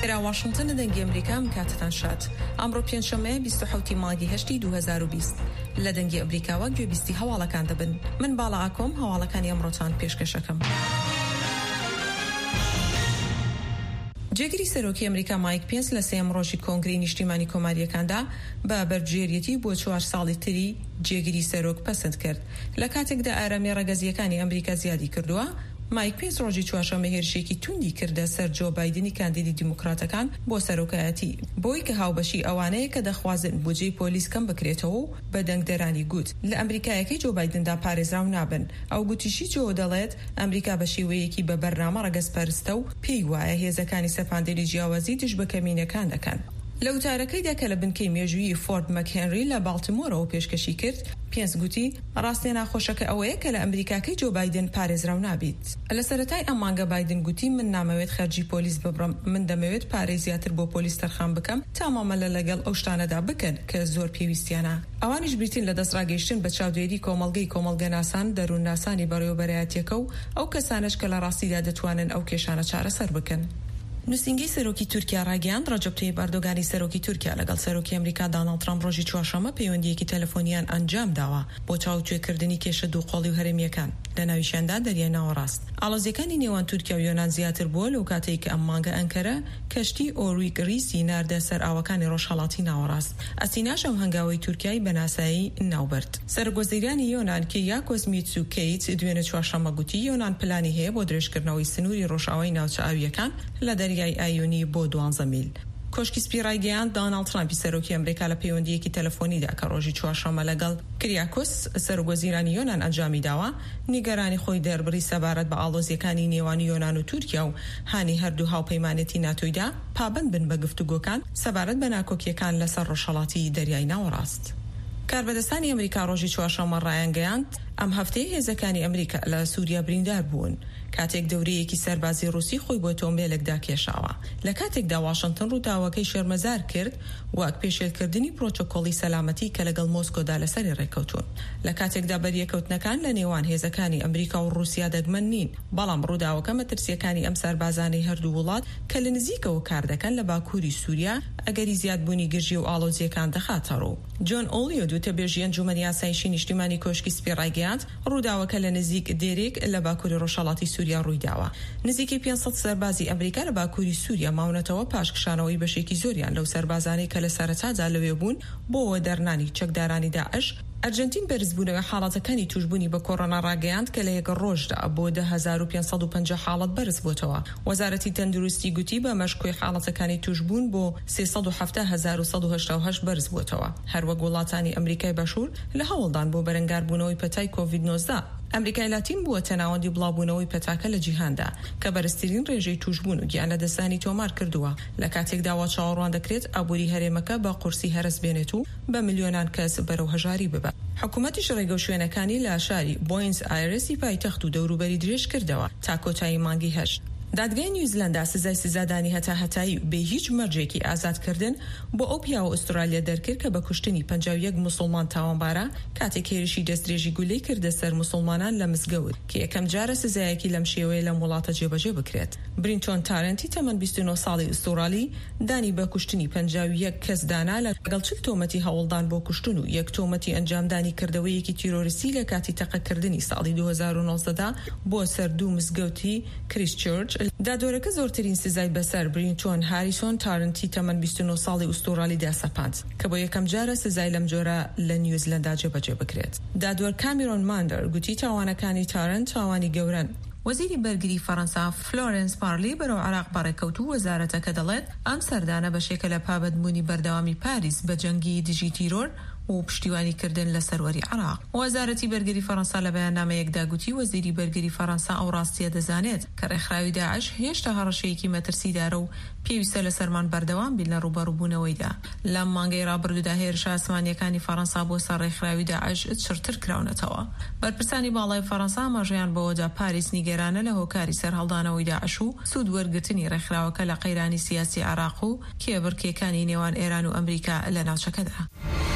لە واشنگتن دەنگی ئەمریکا کاتتان شات. ئەمڕۆ پێنجشەممەیە 27 مانگی هەشتی 2020 لە دەنگی ئەمریکاوە گوێبیستی هەواڵەکان دەبن. من باڵا ئاکۆم هەواڵەکانی ئەمڕۆتان پێشکەشەکەم. جێگیری سەرۆکی ئەمریکا مایک پێنس لە سێم ڕۆژی کۆنگرەی نیشتیمانی کۆماریەکاندا بە بەرگێڕیەتی بۆ 4 ساڵی تری جێگیری سەرۆک پەسەند کرد. لە کاتێکدا ئارامی ڕەگەزیەکانی ئەمریکا زیادی کردووە، مایک پێنس ڕۆژی چوارشەممە هێرشێکی توندی کردە سەر جۆ بایدنی کاندیدی دیموکراتەکان بۆ سەرۆکایەتی، بۆی کە هاوبەشی ئەوانەیە کە دەخوازن بودجەی پۆلیس کەم بکرێتەوە و بە دەنگدەرانی گوت لە ئەمریکایەکەی جۆ بایدندا پارێزراو نابن. ئەو گوتیشی جۆ دەڵێت ئەمریکا بە شێوەیەکی بە بەرنامە ڕەگەزپەرستە و پێی وایە هێزەکانی سەپاندنی جیاوازی دژ بە کەمینەکان دەکەن. لە وتارەکەیدا کە لە بنکەی مێژووی فۆرد مەکهێنری لە باڵتیمۆرەوە پێشکەشی کرد، پێنس گوتی ڕاستێ ناخۆشەکە ئەوەیە کە لە ئەمریکاکەی جۆ بایدن پارێزراو نابیت. لە سەرەتای ئەم مانگە بایدن گوتی من نامەوێت خەرجی پۆلیس ببڕم، من دەمەوێت پارەی زیاتر بۆ پۆلیس تەرخان بکەم تا مامەلە لەگەڵ ئەو شتانەدا بکەن کە زۆر پێویستیانە. ئەوانیش بریتین لە دەستڕاگەیشتن بە چاودێری کۆمەڵگەناسان دەروونناسانی بەڕێوەبەرایەتیەکە و ئەو کەسانش کە لە ڕاستیدا دەتوانن ئەو کێشانە چارەسەر بکەن. نووسینگەی سەرۆکی تورکیا ڕاگەیاند ڕەجەب تەیب ئەردۆغانی سەرۆکی تورکیا لەگەڵ سەرۆکی ئەمریکا دۆناڵد ترامپ ڕۆژی چوارشەممە پەیوەندیەکی تەلەفۆنیان ئەنجام داوە بۆ چاوچێکردنی کێشە دووقۆڵی و هەرێمیەکان لە ناویشیاندا دەریای ناوەڕاست. ئاڵۆزیەکانی نێوان تورکیا و یۆنان زیاتر بووە لەو کاتێک کە ئەم مانگە ئەنکەرە کەشتی ئۆرویک ریسی ناردە سەر ئاوەکانی ڕۆژهەڵاتی ناوەڕاست. ئەستیناش ئەو هەنگاوەی تورکیای بەناسایی ناوبرد. سەرگۆزیرانی یۆنان کیریاکۆس میتسوکیچ دوێنێ چوارشەممە گوتی یۆنان پلانی هەیە بۆ درێژکردنەوەی سنووری ڕۆژئاوای ناوچە ئاویەکان لە دەریای ئایۆنی بۆ 12 میل. کۆشکی سپیڕایگەیان دۆناڵد ترامپی سەرۆکی ئەمریکا لە پەیوەندیەکی تەلەفۆنیدا کە ڕۆژی چوارشەممە لەگەڵ کریاکۆس سەرگۆزیرانی یۆنان ئەنجامی داوە، نیگەرانی خۆی دەربڕی سەبارەت بە ئاڵۆزیەکانی نێوانی یۆنان و تورکیا و هانی هەردوو هاوپەیمانێتی ناتۆیدا پابند بن بە گفتوگۆکان سەبارەت بە ناکۆکیەکان لەسەر ڕۆژهەڵاتی دەریای ناوەڕاست. کاربەدەستانی ئەمریکا ڕۆژی چوارشەممە ڕایانگەیاند ئەم هەفتەیە هێزەکانی ئەمریکا لە سووریا بریندار بوون کاتێک دەورەیەکی سەربازی ڕووسی خۆی بۆ تۆمبێلێکدا کێشاوە. لە کاتێکدا واشنگتن ڕووداوەکەی شێرمەزار کرد وەک پێشێلکردنی پرۆتۆکۆڵی سەلامەتی کە لەگەڵ مۆسکۆدا لەسەری ڕێکەوتون. لە کاتێکدا بەریەکەوتنەکان لە نێوان هێزەکانی ئەمریکا و رووسیا دەگمەن نین، بەڵام ڕووداوەکە مەترسیەکانی ئەم سەربازانەی هەردوو وڵات کە لە نزیکەوە کار دەکەن لە باکووری سووریا ئەگەری زیادبوونی گرژی و ئاڵۆزیەکان دەخاتەڕۆ. جۆن ئۆلیۆ دووتەبێژی ئەنجومەنی یاسایشی نیشتیمانی کۆشکی سپیڕایگەیاند ڕووداوەکە لە نزیک دێرێک لە باکووری ڕۆژهەڵاتی سووریا ڕوویداوە. نزیکی 500 سەربازی ئەمریکا لە باکووری سووریا ماونەتەوە پاشکشانەوەی بەشێکی زۆریان لەو سەربازانەی کە لە سەرەتادا لەوێ بوون بۆەوە دەرنانی چەکدارانی داعش. ئەرجنتین بەرزبوونەوەی حاڵەتەکانی توشبوونی بە کۆڕۆنا ڕاگەیاند کە لە یەک ڕۆژدا بۆ 10550 حاڵەت بەرز بووتەوە. وەزارەتی تەندروستی گوتی بە مەشکۆی حاڵەتەکانی توشبوون بۆ 370188 بەرز بووتەوە. هەروەک وڵاتانی ئەمریکای بەشور لە هەوڵدان بۆ بەرەنگاربوونەوەی پەتای کۆڤید-19. ئەمریکای لاتین بووە تەناوەندی بڵاوبوونەوەی پەتاکە لە جیهاندا کە بەرزترین ڕێژەی توشبوون و گیان لە دەستانی تۆمار کردووە. لە کاتێکدا وا چاوەڕوان دەکرێت ئابووری هەرێمەکە بە قورسی هەرس بێنێت و بە میلیۆنان کەس بەرەو هەژاری ببات. حکوومەتیش ڕێگە و شوێنەکانی لە شاری بۆینس ئایرسی پایتەخت و دەوروبەری درێژ کردەوە تا کۆتایی مانگی هەشت. دادگای نیوزیلندا سزای سزادانی هەتاهەتایی بێ هیچ مەرجێکی ئازادکردن بۆ ئەو پیاوە ئوسترالیا دەرکرد کە بە کوشتنی 51 موسڵمان تاوانبارە کاتێک هێرشی دەستدرێژی گولەی کردە سەر موسڵمانان لە مزگەوت کە یەکەم جارە سزایەکی لەم شێوەیە لەم وڵاتە جێبەجێ بکرێت. برینتۆن تارنتی تەمەن 29 ساڵی ئوسترالی دانی بە کوشتنی 51 کەس دانا لەگەڵ 40 تۆمەتی هەوڵدان بۆ کوشتن و 1 تۆمەتی ئەنجامدانی کردەوەیەکی تیرۆریستی لە کاتی تەقەکردنی ساڵی 2019دا بۆ سەر دوو مزگەوتی کریستچەرچ. دادۆرەکە زۆرترین سزای بەسەر برینتۆن هاریسۆن تارنتی تەمەن 29 ساڵی ئوسترالی داسەپاند کە بۆ یەکەم جارە سزای لەم جۆرە لە نیوزیلندا جێبەجێ بکرێت. دادوەر کامیرۆن ماندەر گوتی تاوانەکانی تارنت تاوانی گەورەن. وەزیری بەرگری فەڕەنسا فلۆرنس پارلی بەرەو عێراق بەڕێکەوتوو وەزارەتەکە دەڵێت ئەم سەردانە بەشێکە لە پابەتبوونی بەردەوامی پاریس بە جەنگی دژی تیرۆر و پشتیوانیکردن لە سەروەری عێراق. وەزارەتی بەرگری فەڕەنسا لە بەیاننامەیەکدا گوتی وەزیری بەرگری فەڕەنسا ئەو ڕاستیە دەزانێت کە ڕێکخراوی داعش هێشتا هەڕەشەیەکی مەترسیدارە و پێویستە لە سەرمان بەردەوام بین لە ڕوبەڕووبوونەوەیدا. لەم مانگەی ڕابردوودا هێرشە ئاسمانیەکانی فەڕەنسا بۆ سەر ڕێکخراوی داعش چرتر کراونەتەوە. بەرپرسانی باڵای فەڕەنسا ماژەیان بەوەدا پاریس نیگەرانە لە هۆکاری سەرهەڵدانەوەی داعش و سوود وەرگرتنی ڕێکخراوەکە لە قەیرانی سیاسی عێراق و کێبڕکێکانی نێوان ئێران و ئەمریکا لە ناوچەکەدا.